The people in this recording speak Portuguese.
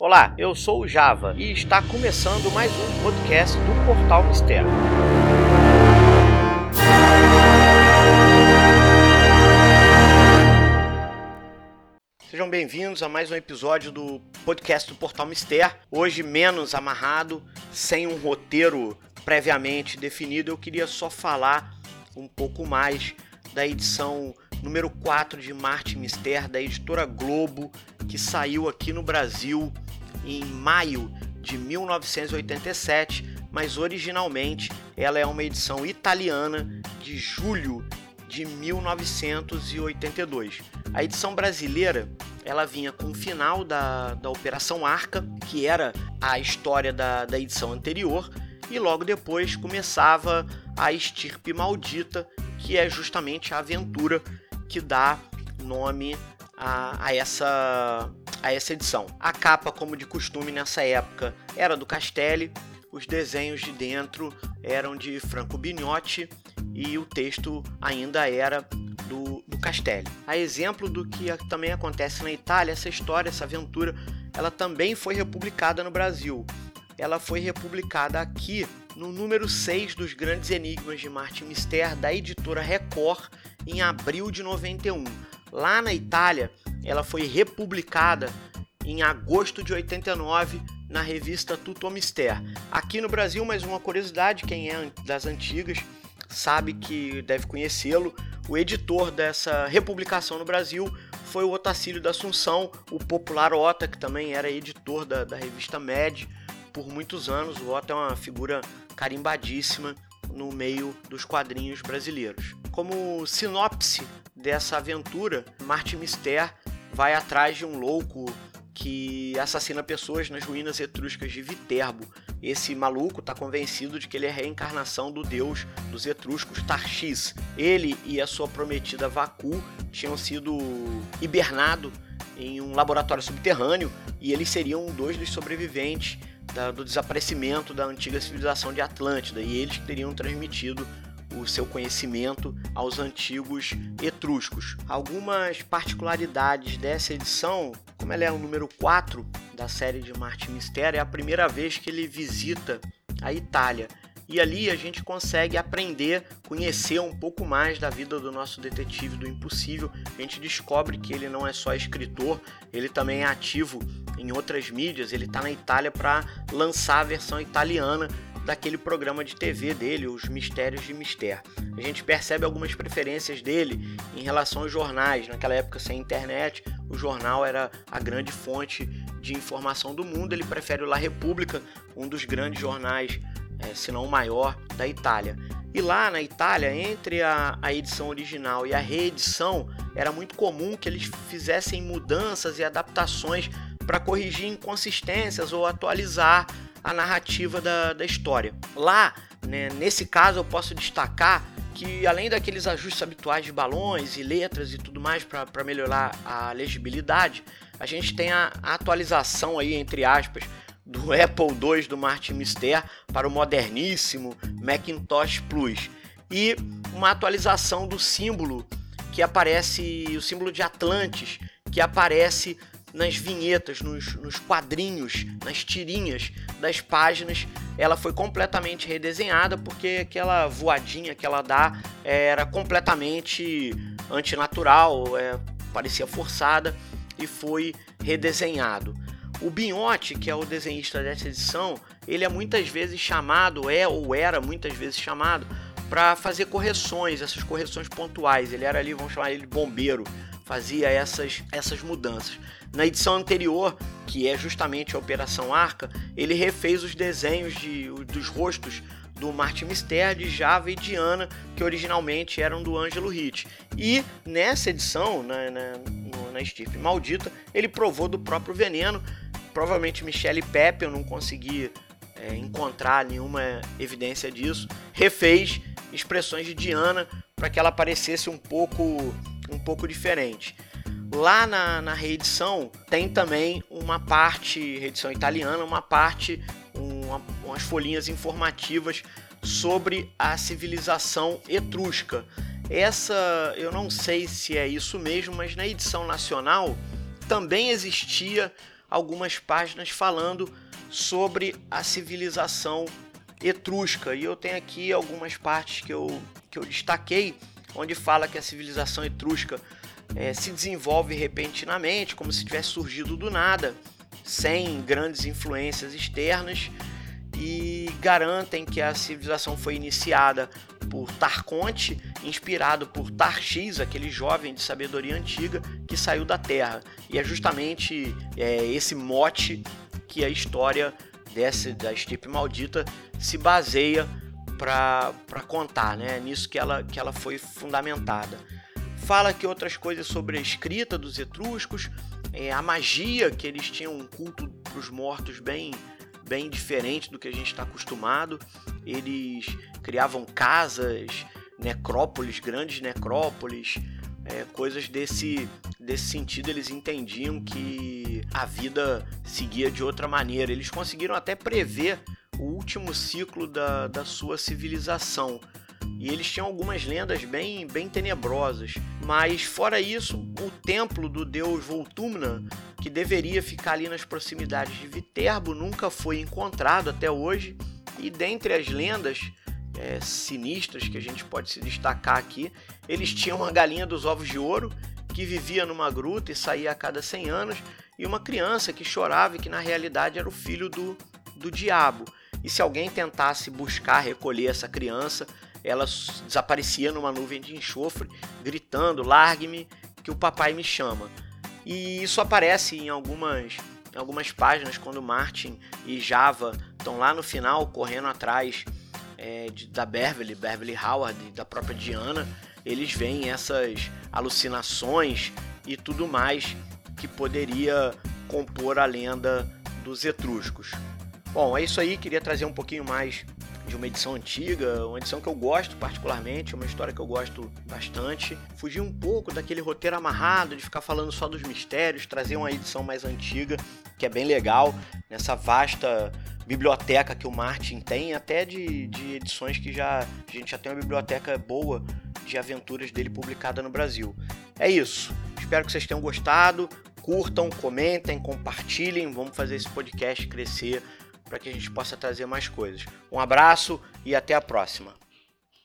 Olá, eu sou o Java e está começando mais um podcast do Portal Mistério. Sejam bem-vindos a mais um episódio do podcast do Portal Mistério. Hoje menos amarrado, sem um roteiro previamente definido, eu queria só falar um pouco mais da edição número 4 de Marte Mister, da editora Globo, que saiu aqui no Brasil em maio de 1987, mas originalmente ela é uma edição italiana de julho de 1982. A edição brasileira ela vinha com o final da Operação Arca, que era a história da edição anterior, e logo depois começava a Estirpe Maldita, que é justamente a aventura que dá nome a essa edição. A capa, como de costume nessa época, era do Castelli, os desenhos de dentro eram de Franco Bignotti e o texto ainda era do Castelli. A exemplo do que também acontece na Itália, essa história, essa aventura, ela também foi republicada no Brasil. Ela foi republicada aqui no número 6 dos Grandes Enigmas de Marte Mister, da editora Record, em abril de 91. Lá na Itália, ela foi republicada em agosto de 89 na revista Tutto Mister. Aqui no Brasil, mais uma curiosidade, quem é das antigas sabe que deve conhecê-lo, o editor dessa republicação no Brasil foi o Otacílio da Assunção, o popular Ota, que também era editor da revista Med por muitos anos. O Ota é uma figura carimbadíssima no meio dos quadrinhos brasileiros. Como sinopse dessa aventura, Marte Mister vai atrás de um louco que assassina pessoas nas ruínas etruscas de Viterbo. Esse maluco está convencido de que ele é a reencarnação do deus dos etruscos Tarxis. Ele e a sua prometida Vacu tinham sido hibernados em um laboratório subterrâneo e eles seriam dois dos sobreviventes do desaparecimento da antiga civilização de Atlântida, e eles teriam transmitido o seu conhecimento aos antigos etruscos. Algumas particularidades dessa edição, como ela é o número 4 da série de Marte Mister, é a primeira vez que ele visita a Itália. E ali a gente consegue aprender, conhecer um pouco mais da vida do nosso detetive do impossível. A gente descobre que ele não é só escritor, ele também é ativo em outras mídias. Ele está na Itália para lançar a versão italiana daquele programa de TV dele, Os Mistérios de Mister. A gente percebe algumas preferências dele em relação aos jornais. Naquela época, sem internet, o jornal era a grande fonte de informação do mundo. Ele prefere o La Repubblica, um dos grandes jornais, se não o maior, da Itália. E lá na Itália, entre a edição original e a reedição, era muito comum que eles fizessem mudanças e adaptações para corrigir inconsistências ou atualizar a narrativa da história. Lá, né, nesse caso, eu posso destacar que, além daqueles ajustes habituais de balões e letras e tudo mais para melhorar a legibilidade, a gente tem a atualização aí, entre aspas, do Apple II do Marte Mister para o moderníssimo Macintosh Plus, e uma atualização do símbolo que aparece, o símbolo de Atlantis, que aparece nas vinhetas, nos quadrinhos, nas tirinhas das páginas. Ela foi completamente redesenhada porque aquela voadinha que ela dá era completamente antinatural, parecia forçada, e foi redesenhado. O Bignotti, que é o desenhista dessa edição, ele é muitas vezes chamado, era muitas vezes chamado, para fazer correções, essas correções pontuais. Ele era ali, vamos chamar ele de bombeiro, fazia essas mudanças. Na edição anterior, que é justamente a Operação Arca, ele refez os desenhos dos rostos do Marte Mister, de Java e Diana, que originalmente eram do Ângelo Ritt. E nessa edição, na Estirpe Maldita, ele provou do próprio veneno. Provavelmente Michele Pepe, eu não consegui encontrar nenhuma evidência disso, refez expressões de Diana para que ela parecesse um pouco diferente. Lá na reedição tem também uma parte, reedição italiana, uma parte, umas folhinhas informativas sobre a civilização etrusca. Essa, eu não sei se é isso mesmo, mas na edição nacional também existia algumas páginas falando sobre a civilização etrusca. E eu tenho aqui algumas partes que eu destaquei, onde fala que a civilização etrusca se desenvolve repentinamente, como se tivesse surgido do nada, sem grandes influências externas, e garantem que a civilização foi iniciada por Tarconte, inspirado por Tarxis, aquele jovem de sabedoria antiga que saiu da Terra. E é justamente esse mote que a história da Estirpe Maldita se baseia para contar, né? Nisso que ela foi fundamentada. Fala que outras coisas sobre a escrita dos etruscos, a magia, que eles tinham um culto para os mortos bem diferente do que a gente está acostumado. Eles criavam casas, necrópolis, grandes necrópolis, coisas desse sentido. Eles entendiam que a vida seguia de outra maneira. Eles conseguiram até prever o último ciclo da sua civilização. E eles tinham algumas lendas bem tenebrosas. Mas fora isso, o templo do deus Voltumna, que deveria ficar ali nas proximidades de Viterbo, nunca foi encontrado até hoje. E dentre as lendas sinistras que a gente pode se destacar aqui, eles tinham uma galinha dos ovos de ouro que vivia numa gruta e saía a cada 100 anos, e uma criança que chorava e que na realidade era o filho do diabo. E se alguém tentasse buscar recolher essa criança, ela desaparecia numa nuvem de enxofre, gritando: "Largue-me, que o papai me chama". E isso aparece em algumas páginas, quando Martin e Java estão lá no final, correndo atrás da Beverly Howard e da própria Diana. Eles veem essas alucinações e tudo mais que poderia compor a lenda dos etruscos. Bom, é isso aí. Queria trazer um pouquinho mais de uma edição antiga, uma edição que eu gosto particularmente, uma história que eu gosto bastante. Fugir um pouco daquele roteiro amarrado de ficar falando só dos mistérios, trazer uma edição mais antiga, que é bem legal, nessa vasta biblioteca que o Martin tem, até de edições que a gente já tem uma biblioteca boa de aventuras dele publicada no Brasil. É isso. Espero que vocês tenham gostado. Curtam, comentem, compartilhem. Vamos fazer esse podcast crescer para que a gente possa trazer mais coisas. Um abraço e até a próxima.